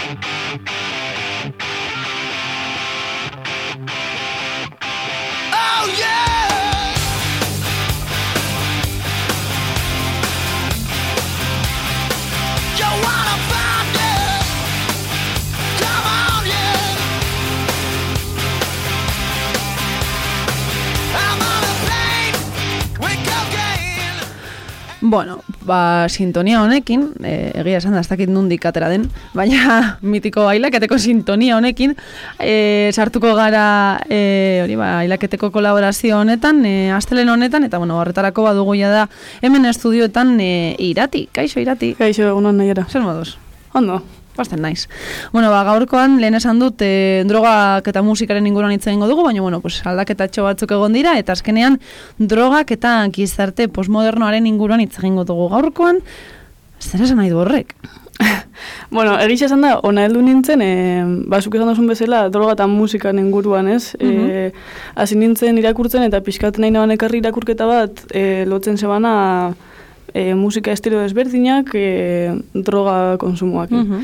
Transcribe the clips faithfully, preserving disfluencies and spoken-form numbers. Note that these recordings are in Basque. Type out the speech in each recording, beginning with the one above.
Bueno, ba, sintonia honekin, e, egia esan da, ez dakit nundik atera den, baina mitiko ailaketeko sintonia honekin, e, sartuko gara, e, hori ba, ailaketeko kolaborazio honetan, e, astelen honetan, eta bueno, horretarako badugu ja da, hemen estudioetan e, Irati, kaixo Irati. Kaixo, egunon nahiara. Zer moduz? Ondo. Basten naiz. Bueno, ba, gaurkoan lehen esan dut e, drogak eta musikaren inguruan hitz egingo dugu, baina bueno, pues, aldaketatxo batzuk egon dira, eta azkenean drogak eta gizarte postmodernoaren inguruan hitz egingo dugu. Gaurkoan, zer esan nahi du horrek? Bueno, egitza esan da, ona heldu nintzen, e, basuk esan duzun bezala, droga eta musikan inguruan, ez? Mhm. E, hasi nintzen irakurtzen, eta pixkat nahi naban ekarri irakurketa bat, e, lotzen zebana e, musika estilo desberdinak, e, droga konsumoak. Mhm.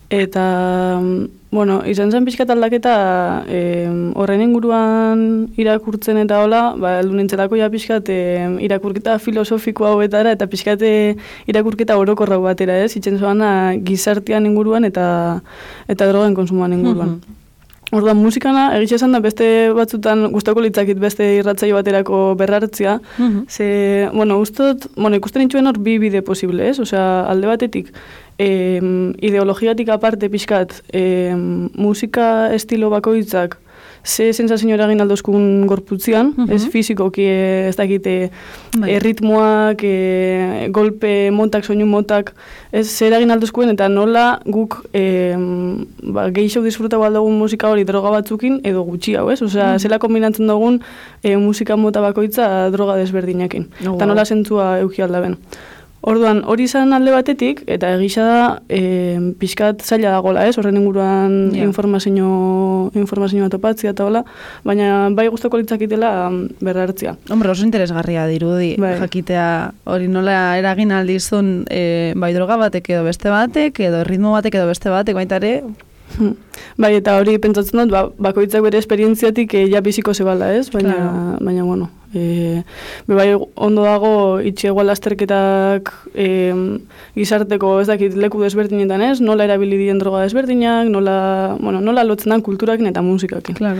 Eta, bueno, izan zen pixkat aldaketa e, horren inguruan irakurtzen eta hola, ba, heldu nintzelako ja pixkat e, irakurketa filosofiko hauetara eta pixkat e, irakurketa orokorra batera, ez? Itzen zoana gizartean inguruan eta eta drogen konsumoan inguruan. Mhm. Orduan, musikana, egitxe esan da, beste batzutan gustako litzakit beste irratzaio baterako berrartzia. Mhm. Ze, bueno, ustot, bueno, ikusten nituen hor bi bide posible, ez? Osea, alde batetik, eh, ideologiatik aparte pixkat, eh, musika estilo bakoitzak, ze sensazio eragin aldozkun gorputzian, Mhm. ez fizikoki, eh, ez dakite, Bai. eh, ritmoak, eh, golpe montak, soinu motak, ez zer eragin aldozkuen, eta nola guk eh, ba, geixo disfrutago aldugun musika hori droga batzukin, edo gutxi hau, ez? Osea, Mhm. zela kombinatzen dugun eh, musika mota bakoitza droga desberdinakin. Oh, Eta wow. nola zentzua euki aldaben. Orduan, hori izan alde batetik, eta egisa da, e, pixkat zaila dagoela, ez? Horren inguruan Ja. informazio, informazioa topatzia eta hola, baina bai guztoko litzakitela berrartzia. Hombre, oso interesgarria dirudi, Bai. jakitea hori nola eragin aldizun e, bai droga batek edo beste batek, edo ritmo batek edo beste batek, baita ere. Hmm. Bai, eta hori pentsatzen dut, ba, bakoitzak bere esperientziatik e, ja biziko zebala, ez? Baina, Claro. baina bueno, e, be bai ondo dago itxegoa lasterketak e, gizarteko ez dakit leku desberdinetan, ez? Nola erabili dien droga desberdinak, nola, bueno, nola lotzen dan kulturakin eta musikakin. Claro.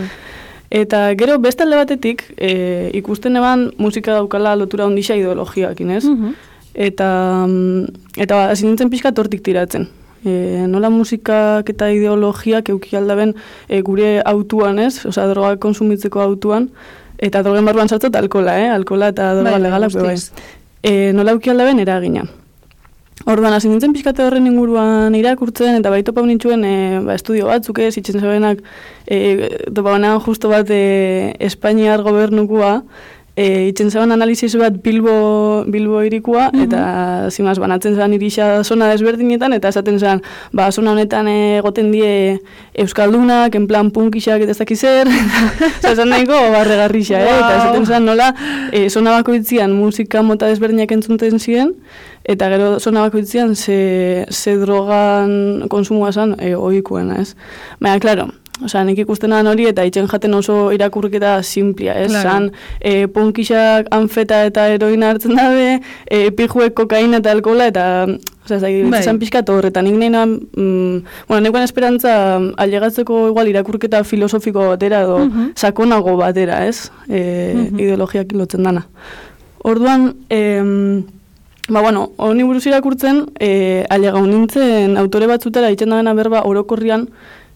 Eta gero beste alde batetik e, ikusten eban musika daukala lotura ondisa ideologiakin, ez? Mhm. Eta, mm, eta hasi nintzen pixka tortik tiratzen. E, nola musikak eta ideologiak euki aldaben e, gure autuan, ez? Osea, droga konsumitzeko autuan, eta drogen barruan sartzot alkola, eh? Alkola eta droga Bai, legalak, be bai. guztiz. E, nola euki aldaben eragina. Orduan, hasi nintzen pixkate horren inguruan irakurtzen, eta bai topa nintuen e, ba, estudio batzuk ez, itzen zebenak, e, topa banean justo bat e, Espainiar gobernukua, E, itzen zeban analiziz bat Bilbo, Bilbo irikua, Mhm. eta zimaz banatzen zeban irisa zona desberdinetan, eta esaten zeban, ba, zona honetan egoten die euskaldunak, en plan punkisak eta ez dakiz zer, esan nahiko barregarrixa, eh? Eta esaten zeban nola, e, zona bakoitzian musika mota desberdinak entzunten ziren, eta gero zona bakoitzian ze, ze drogan konsumoa zen e, ohikoena, ez? Baina, klaro, osea, nik ikustenan hori eta itxen jaten oso irakurketa simplia, ez? Claro. Zan, e, punkisak anfeta eta heroina hartzen dabe, e, pijuek kokaina eta alkohola, eta, osea, ez Bai. zan pixkat horretan, nik nahi nahan, mm, bueno, nekoan esperantza ailegatzeko igual irakurketa filosofiko batera, edo Mhm. sakonago batera, ez? E, Mhm. Ideologiak lotzen dana. Orduan, em, ba, bueno, honi buruz irakurtzen, e, ailegau nintzen autore batzutera itzen dagena berba orokorrian,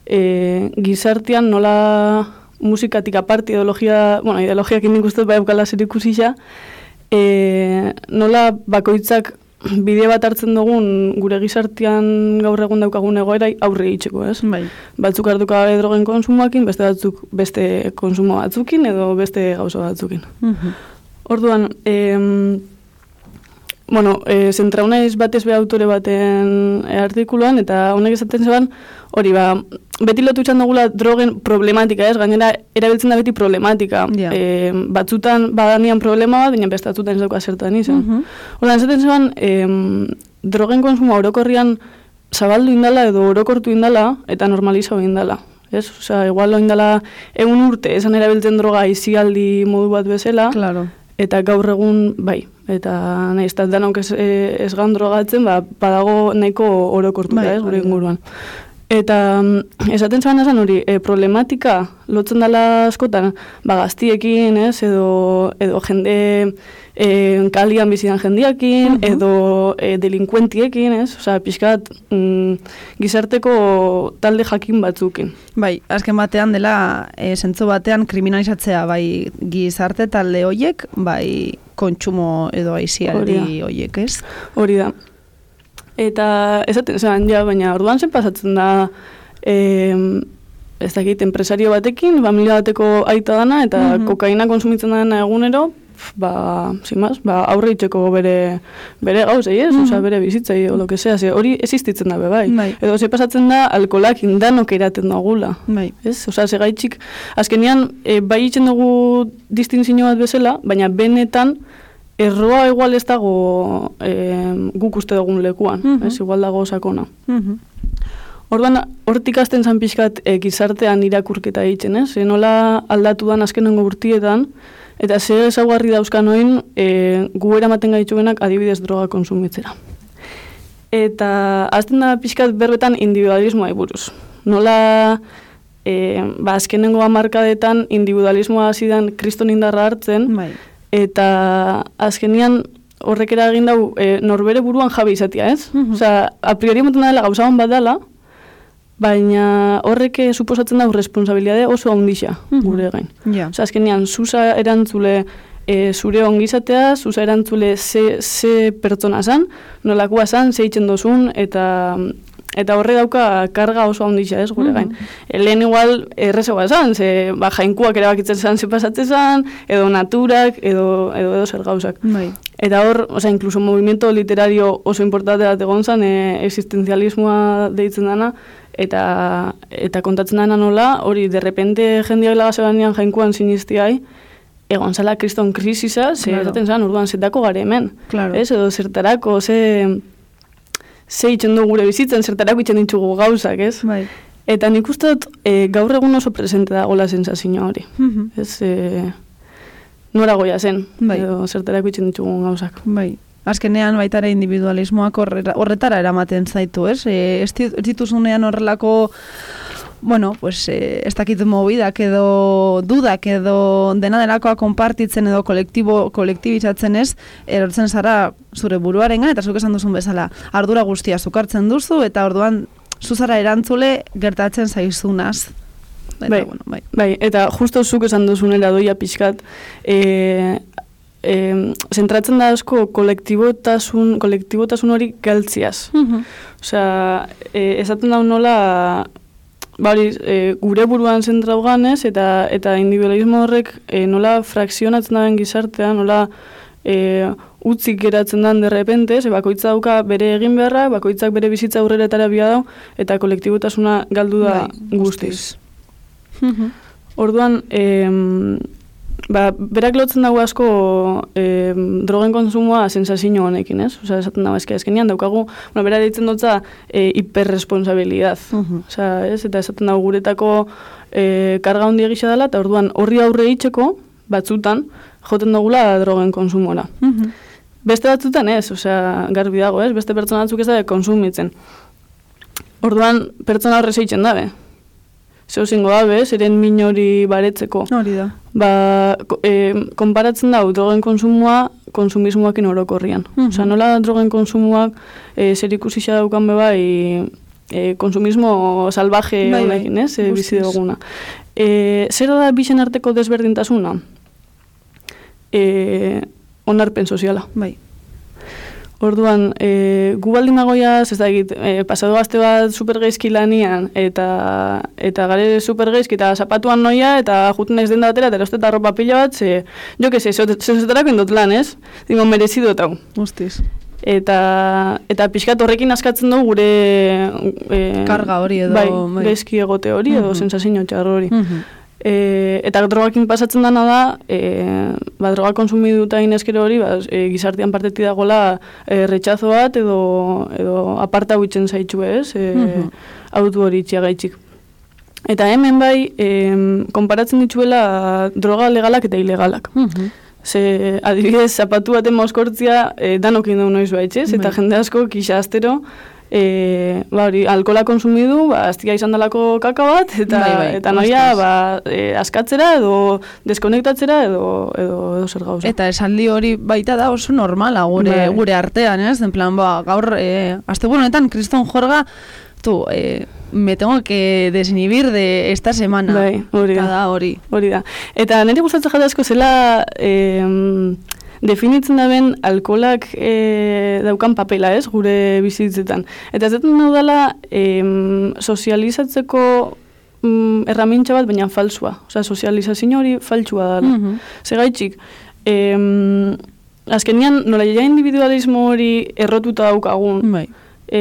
e, gizartean nola musikatik aparte ideologia, bueno, ideologiak nik uste bai eukala zer ikusisa, e, nola bakoitzak bide bat hartzen dugun gure gizartean gaur egun daukagun egoerai aurre itxeko, ez? Bai. Batzuk hartuko gabe drogen konsumoakin, beste batzuk beste konsumo batzukin edo beste gauza batzukin. Mhm. Orduan, em, bueno, e, zentrau naiz batez be autore baten e, artikuluan, eta honek esaten zeban, hori ba, beti lotu izan dugula drogen problematika, ez? Gainera, erabiltzen da beti problematika. Ja. E, batzutan badanian problema bat, baina beste batzutan ez dauka zertan izan. Mhm. Orduan, esaten zeban, em, drogen konsumo orokorrian zabaldu indala edo orokortu indala eta normalizau indala. Ez? Osea, igual indala egun urte, esan erabiltzen droga izialdi modu bat bezala, claro. Eta gaur egun, bai, eta nahi, ez da danok ez, ez gan drogatzen, ba, badago nahiko orokortu da, ez, gure inguruan. Eta esaten zuen esan hori, e, problematika lotzen dela askotan, ba, gaztiekin, ez, edo, edo jende e, kalian bizidan jendiakin, uh-huh. edo e, delinkuentiekin, ez, osea, pixkat mm, gizarteko talde jakin batzukin. Bai, azken batean dela, e, zentzu batean kriminalizatzea, bai, gizarte talde hoiek, bai, kontsumo edo aizialdi hoiek, ez? Hori da. Eta esaten zen, ja, baina orduan zen pasatzen da, e, ez dakit, enpresario batekin, familia bateko aita dana, eta mm-hmm. kokaina konsumitzen dena egunero, ba, zimaz, ba, aurre itxeko bere, bere gauzei, ez? Mm-hmm. Osa, bere bizitzei, o lo que sea, ze, hori existitzen da, bai. bai. Edo ze pasatzen da, alkolak indanok eraten dagula. Bai. Ez? Osa, ze gaitxik, azkenian, e, bai itxen dugu distinzio bat bezala, baina benetan, erroa igual ez dago eh, guk uste dugun lekuan, uh-huh. ez, igual dago sakona. Uh-huh. Orduan, hortik azten zan pixkat e, gizartean irakurketa egiten, ez? E, nola aldatu dan azkenengo urtietan, eta ze ezaugarri dauzkan oin e, gu eramaten gaitxuenak adibidez droga konsumitzera. Eta azten da pixkat berbetan individualismoa buruz. Nola e, ba, azkenengo hamarkadetan individualismoa zidan kriston indarra hartzen, bai. Eta azkenian horrek eragin dau e, norbere buruan jabe izatea, ez? Uh-huh. Osea, a priori emoten dela gauza hon bat dela, baina horrek suposatzen dau responsabilitate oso handixa uh-huh. gure gain. Yeah. Osea, azkenian zuza erantzule e, zure ongizatea, zuza erantzule ze, ze pertsona zan, nolakoa zan, ze itxen dozun, eta... Eta horre dauka karga oso handixa, ez, gure gain. Mm-hmm. Lehen igual errezagoa esan, ze ba, jainkuak erabakitzen zan, ze pasatzen zan, edo naturak, edo, edo, edo zer gauzak. Bai. Eta hor, oza, inkluso movimiento literario oso importante bat egon zan, e, existenzialismoa deitzen dana, eta, eta kontatzen dana nola, hori, derrepente jendeak lagazebanean jainkuan sinistiai, egon zala kriston krisisa, ze claro. Esaten zan, urduan zetako gare hemen. Claro. Ez, edo zertarako, ze... ze itxen du gure bizitzen, zertarako itxen ditugu gauzak, ez? Bai. Eta nik uste dut, e, gaur egun oso presente dagoela sensazio hori. Mm-hmm. Ez, e, nora goia zen, bai. Edo zertarako itxen ditugu gauzak. Bai. Azkenean baitara individualismoak horretara eramaten zaitu, ez? E, ez dituzunean horrelako, bueno, pues, eh, ez dakit mobidak edo dudak edo dena delakoa konpartitzen edo kolektibo, kolektibizatzen ez, erortzen zara zure buruarengan, eta zuk esan duzun bezala, ardura guztia zukartzen duzu, eta orduan zuzara erantzule gertatzen zaizunaz. Eta, bai, bueno, bai. Bai, eta justo zuk esan duzunera doia pixkat, e, e, zentratzen da asko kolektibotasun, kolektibotasun hori galtziaz. Uh-huh. Osea, e, esaten da nola... Bari, e, gure buruan zentrau ganez, eta, eta individualismo horrek e, nola frakzionatzen daben gizartea, nola e, utzik geratzen dan derrepente, ze bakoitza dauka bere egin beharra, bakoitzak bere bizitza aurreretara bia dau, eta kolektibotasuna galdu da bai, guztiz. Uh-huh. Orduan, e, ba, berak lotzen dago asko e, drogen konsumoa sensazio honekin, ez? Osa, esaten dago ezke, ezkenean daukagu, bueno, bera ditzen dutza e, hiperresponsabilidad. Uh-huh. Osa, ez? Eta esaten dago guretako e, karga hondi egisa dela, eta orduan horri aurre itxeko, batzutan, joten dugula drogen konsumora. Uh-huh. Beste batzutan ez, osea, garbi dago, ez? Beste pertsona batzuk ez da konsumitzen. Orduan, pertsona horre zeitzen dabe. Zeu zingo dabe, zeren min hori baretzeko. Hori da. Ba, e, konparatzen dau drogen konsumoa konsumismoakin orokorrian. Mm-hmm. Osa, nola drogen konsumoak e, zer ikusisa daukan beba e, konsumismo salvaje bai, honekin, bai. Ez? E, bizi duguna. E, zer da bixen arteko desberdintasuna? E, onarpen soziala. Bai. Orduan, e, gu baldin dagoiaz, ez da egit, e, pasado gazte bat supergeizki lanian, eta, eta gare supergeizki, eta zapatuan noia, eta juten ez den da batera, eta erosteta arropa pila bat, ze, jo que se, zezotarako indot lan, ez? Dimo, merezidot hau. Ustiz. Eta, eta pixkat horrekin askatzen dugu gure... E, karga hori edo... Bai, bai. Gaizki egote hori edo uh-huh. sensazio txarro hori. Uh-huh. E, eta drogakin pasatzen dana da, e, ba, droga konsumiduta inezkero hori, ba, e, gizartean partetik dagoela e, retxazo bat edo, edo aparta huitzen zaitxu ez, e, mm-hmm. autu hori itxiagaitxik. Eta hemen bai, e, konparatzen dituela droga legalak eta ilegalak. Mm-hmm. Ze, adibidez, zapatu baten mozkortzia e, danokin duen noiz baitxez, eta jende asko kixa astero, E, ba, hori, alkola konsumidu, ba, aztia izan dalako kaka bat, eta, bai, bai, eta noia ba, e, askatzera edo deskonektatzera edo, edo, edo zer gauza. Eta esaldi hori baita da oso normala gure, bai. gure artean, ez? Den plan, ba, gaur, e, asteburunetan, Kriston Jorga, tu, e, me tengo que desinhibir de esta semana. Bai, hori da. Kada hori. Hori da. Eta nire gustatzen jate asko zela... E, definitzen da ben alkolak e, daukan papela, ez, gure bizitzetan. Eta ez dut naudala e, sozializatzeko mm, erramintxa bat, baina falsua. Osea, sozializazio hori faltsua dala. Mm-hmm. Segaitxik, e, azkenian nola ja individualismo hori errotuta daukagun. Bai. E,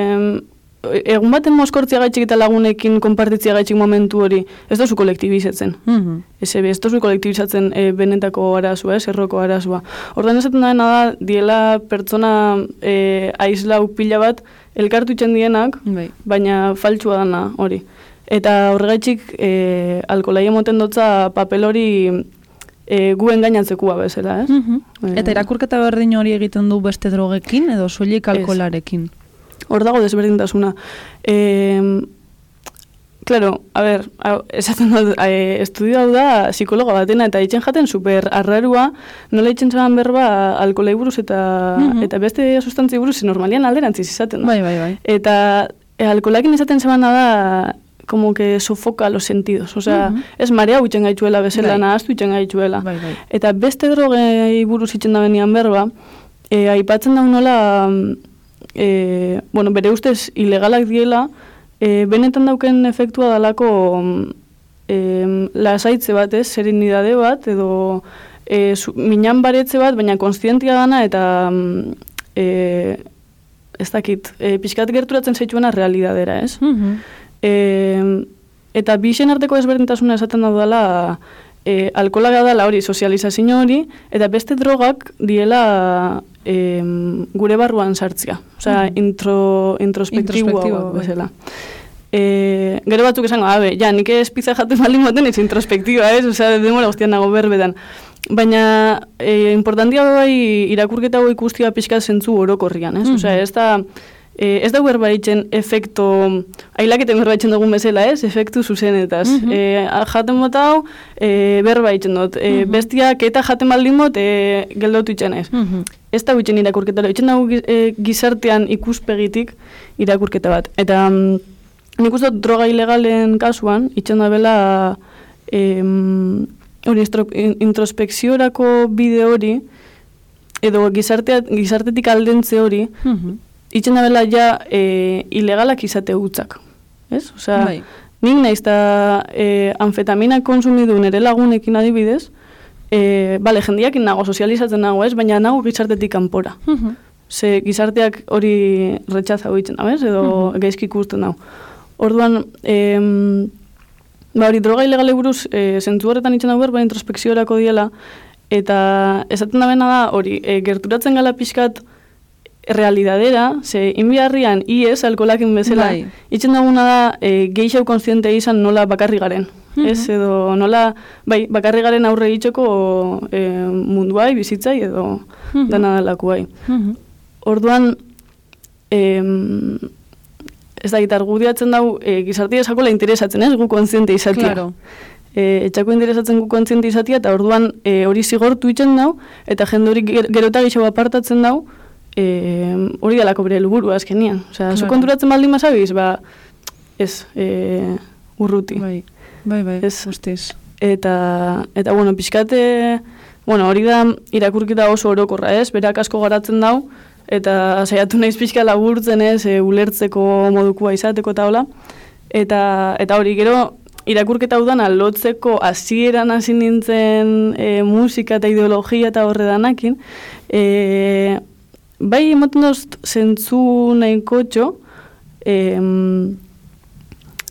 egun baten mozkortzia gaitxik eta lagunekin konpartitzia gaitxik momentu hori, ez dozu kolektibizatzen. Mm-hmm. Ez ebe, ez dozu kolektibizatzen e, benetako arazua, ez, erroko arazua. Ordan esaten dena da, diela pertsona e, aislau pila bat elkartu itxen dienak, bai. Baina faltsua dana hori. Eta horregaitxik e, alkolai emoten dotza papel hori e, guen gainatzekua bezala, ez? Mm-hmm. Eta irakurketa berdin hori egiten du beste drogekin edo soilik alkolarekin? Hor dago desberdintasuna. E, claro, a ber, esaten dut, e, estudio hau da psikologa batena, eta itxen jaten super arrarua, nola itxen zaban berba alkolei buruz eta, mm-hmm. eta beste sustantzi buruz, normalian alderantziz izaten da. Bai, bai, bai. Eta e, alkolakin izaten zabana da, como que sofoca los sentidos. O sea, mm-hmm. ez marea huitzen gaitzuela bezala, bai. Nahaztu huitzen gaitzuela. Bai, bai. Eta beste drogei buruz itxen da benian berba, e, aipatzen da nola... E, bueno, bere ustez ilegalak diela, e, benetan dauken efektua dalako e, lasaitze bat, ez, serenidade bat, edo e, su, minan baretze bat, baina konstientia dana, eta e, ez dakit, e, pixkat gerturatzen zaituena realidadera, ez? Mm-hmm. E, eta bixen arteko ezberdintasuna esaten daudala, e, alkolaga dala hori, sozializazio hori, eta beste drogak diela... E, gure barruan sartzia. Osea, mm. intro, introspektiboa bezala. E, gero batzuk esango, abe, ja, nik ez pizza jaten baldin moten ez introspektiba, ez? Osea, demora guztian nago berbetan. Baina, e, importantia bai irakurketa hau ikustia pixka zentzu orokorrian, ez? Mm. Osea, ez da... E, ez da berbaitzen efekto, ailaketen berbaitzen dugun bezala, ez? Efektu zuzenetaz. Mm-hmm. E, jaten mota hau, e, berbaitzen dut. E, mm-hmm. Bestiak eta jaten baldin mot, e, geldotu itxen ez. Mm-hmm. Ez da huitzen irakurketa, itxen dago e, gizartean ikuspegitik irakurketa bat. Eta mm, nik uste dut droga ilegalen kasuan, itxen da bela e, hori introspekziorako bide hori, edo gizartetik aldentze hori, mm-hmm. Itxen da bela ja e, ilegalak izate gutzak. Ez? Osea, bai. Nik naiz eta e, anfetamina konsumidu nere lagunekin adibidez, e, bale, jendiakin nago, sozializatzen nago, ez? Baina nago gizartetik kanpora. Uh-huh. Ze gizarteak hori retxaza hoitzen dago, ez? Edo uh-huh. gaizki ikusten dago. Orduan, e, ba hori, droga ilegale buruz, e, zentzu horretan itxen dago berba introspekziorako diela, eta esaten da bena da, hori, e, gerturatzen gala pixkat, realidadera, ze inbiarrian iez alkolakin bezala, bai. Itxen daguna da e, geixau konstiente izan nola bakarri garen. Mm-hmm. Ez, edo nola, bai, bakarri garen aurre itxoko e, munduai, bizitzai, edo mm-hmm. dana dalako bai. Mm-hmm. Orduan, e, ez da, gitar gudiatzen dau, e, gizartia esakola interesatzen, ez, gu konstiente izatia. Claro. E, etxako interesatzen gu konstiente izatia, eta orduan e, hori zigortu itxen dau, eta jende hori gerota geixau apartatzen dau, E, hori dalako bere helburua azkenian. Osea, zu konturatzen baldin mazabiz, ba, ez, e, urruti. Bai, bai, bai, ez, ustez. Eta, eta, bueno, pixkate, bueno, hori da irakurketa oso orokorra, ez, berak asko garatzen dau, eta saiatu naiz pixka laburtzen, ez, e, ulertzeko modukua izateko eta hola. Eta, eta hori, gero, irakurketa hau dana, lotzeko hasieran hasi nintzen e, musika eta ideologia eta horre danakin, e, bai, emoten dozt zentzu nahiko txo, em,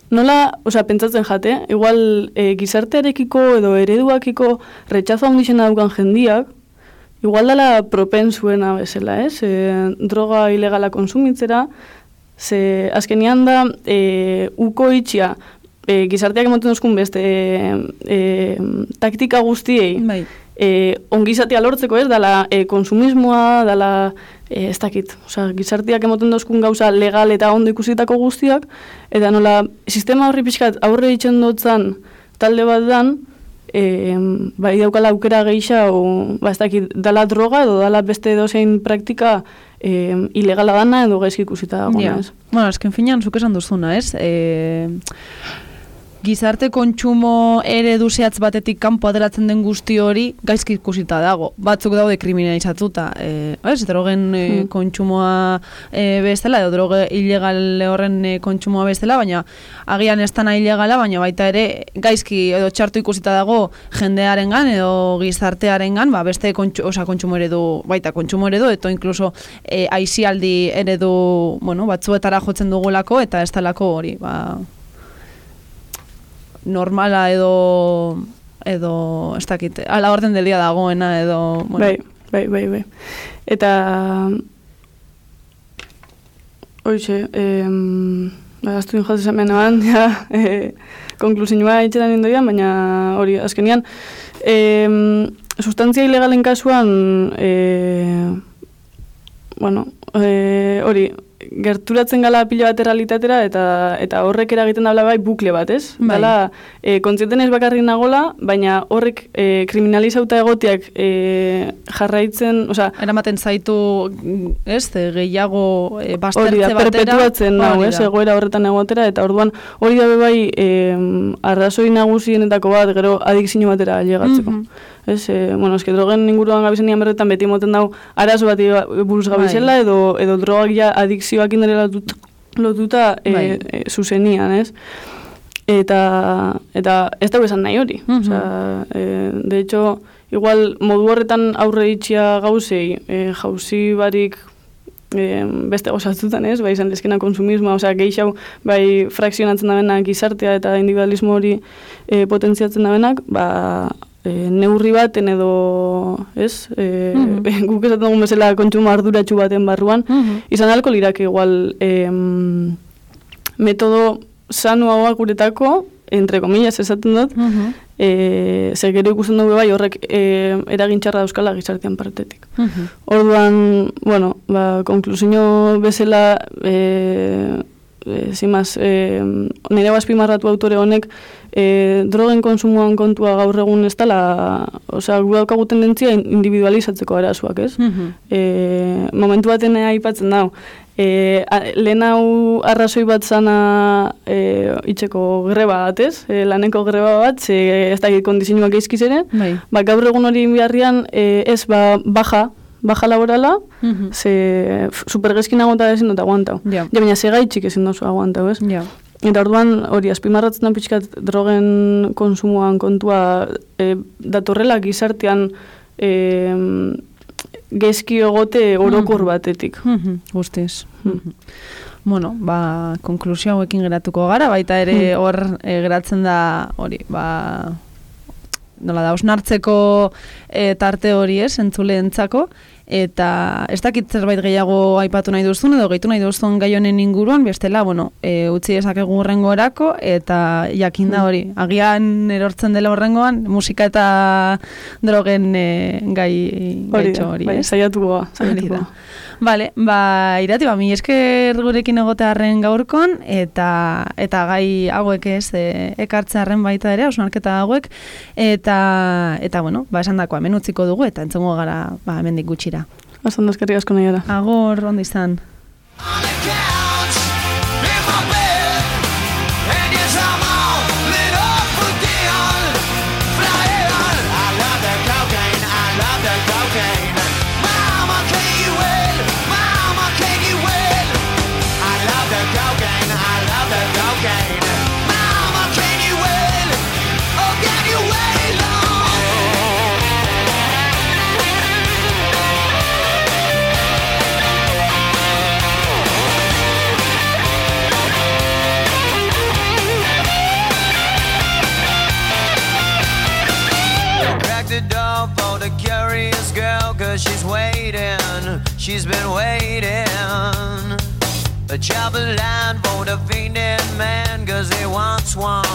nola, osea, pentsatzen jate, igual e, gizartearekiko edo ereduakiko retxazo handixena daukan jendiak, igual dala propensuena bezala, ez? E, droga ilegala konsumitzera, ze azkenian da, e, uko itxia, e, gizarteak emoten duzkun beste e, e, taktika guztiei, bai. e, ongizatea lortzeko, ez? Dala e, konsumismoa, dala, e, ez dakit, osea, gizarteak emoten duzkun gauza legal eta ondo ikusitako guztiak, eta nola, sistema horri pixkat aurre ditzen dutzen talde bat dan, E, bai daukala aukera geisha o, ba, ez dakit, dala droga edo dala beste edozein praktika e, ilegala dana edo gaizki ikusita dagoena, Ja. ez? Bueno, esken finean, zuk esan duzuna, ez? E, gizarte kontsumo eredu zehatz batetik kanpo ateratzen den guzti hori gaizki ikusita dago. Batzuk daude kriminalizatuta, e, ez? Drogen e, Mm. kontsumoa e, bestela, edo droge ilegal horren e, kontsumoa bestela, baina agian ez dana ilegala, baina baita ere gaizki edo txartu ikusita dago jendearengan edo gizartearengan, ba, beste kontsu, osa, kontsumo eredu, baita kontsumo eredu, eta inkluso e, aisialdi eredu, bueno, batzuetara jotzen dugulako, eta ez talako hori, ba, normala edo edo ez dakit, ala orden del día dagoena edo, bueno. Bai, bai, bai, bai. Eta hoize, em, gaztu injaz esamenoan, ja, e, konklusioa itxetan indoia, baina hori, azkenian, em, sustantzia ilegalen kasuan, e, bueno, e, hori, gerturatzen gala pila bat errealitatera eta eta horrek eragiten dabla bai bukle bat, ez? Bai. Dala, e, kontzienten ez bakarrik nagola, baina horrek e, kriminalizauta egotiak e, jarraitzen, osea, Eramaten zaitu, ez, e, gehiago e, hori baztertze da, batera. perpetuatzen nau, Hori ez, da. egoera horretan egotera, eta orduan hori da bai e, arrazoi nagusienetako bat, gero adikzio batera llegatzeko. Mhm. Ez, e, bueno, eske drogen inguruan gabizenean berretan beti moten dau arazo bati buruz gabizela, Bai. edo, edo drogak ja adikzioak indere lotut, lotuta e, Bai. e, zuzenian, ez? Eta, eta ez dago esan nahi hori. Mhm. Osea, e, de hecho, igual modu horretan aurre itxia gauzei, e, jauzi barik e, beste gozatzutan, ez? Bai, izan lezkena konsumismoa, osea, gehiago, bai, frakzionatzen dabenak gizartea eta individualismo hori e, potentziatzen dabenak, ba, e, neurri baten edo, ez? E, Mhm. guk esaten dugun bezala kontsumo arduratsu baten barruan, Mhm. izan alko lirak igual e, metodo sanuagoak guretako, entre comillas esaten dut, Mhm. e, zer gero ikusten dugu bai horrek e, eragin txarra dauzkala gizartean partetik. Mhm. Orduan, bueno, ba, konklusio bezala, e, e, zimaz, e, nire azpimarratu autore honek, e, drogen konsumoan kontua gaur egun ez dela, osea, gu daukagu tendentzia individualizatzeko arazoak, ez? Mhm. E, momentu baten aipatzen dau, e, a, lehen hau arrazoi bat zana e, itxeko greba bat, ez? E, laneko greba bat, ze ez da kondizioak eizkiz ere, Bai. ba, gaur egun hori biharrian e, ez ba, baja, baja laborala, Mhm. ze f- supergezkin aguanta ezin dut aguantau. Ja. Ja, baina ze gaitxik ezin dozu aguantau, ez? Ja. Eta orduan hori azpimarratzen da pixkat drogen konsumoan kontua e, datorrela gizartean e, gezki egote orokor Mhm. batetik. Mhm. Guztiz. Mhm. Mhm. Bueno, ba, konklusio hauekin geratuko gara, baita ere hor e, geratzen da hori, ba, nola da, osnartzeko e, tarte hori ez, entzuleentzako, eta ez dakit zerbait gehiago aipatu nahi duzun, edo gehitu nahi duzun gai honen inguruan, bestela, bueno, e, utzi dezakegu horrengo erako, eta jakinda hori, agian erortzen dela horrengoan, musika eta drogen e, gai Hori gaitxo da, hori, bai, ez? saiatuko Hori saiatuko. da. Vale, ba, irati, ba, mi esker gurekin egotearren gaurkon, eta eta gai hauek ez, e, ekartzearren baita ere, osnarketa hauek, eta, eta bueno, ba, esan dakoa, hemen utziko dugu, eta entzongo gara, ba, hemendik gutxira. Oso ondo eskerrik asko nahi gara. Agor, ondo izan. On the couch, in my bed, and yes, I'm all lit up again. Flying, I love the cocaine, I love the cocaine. Mama, can you wait? Mama, can you wait? I love the cocaine, I love the cocaine. Mama, can you wait? Oh, can you wait long? she's waiting, she's been waiting. A job of land for the fiending man, cause he wants one.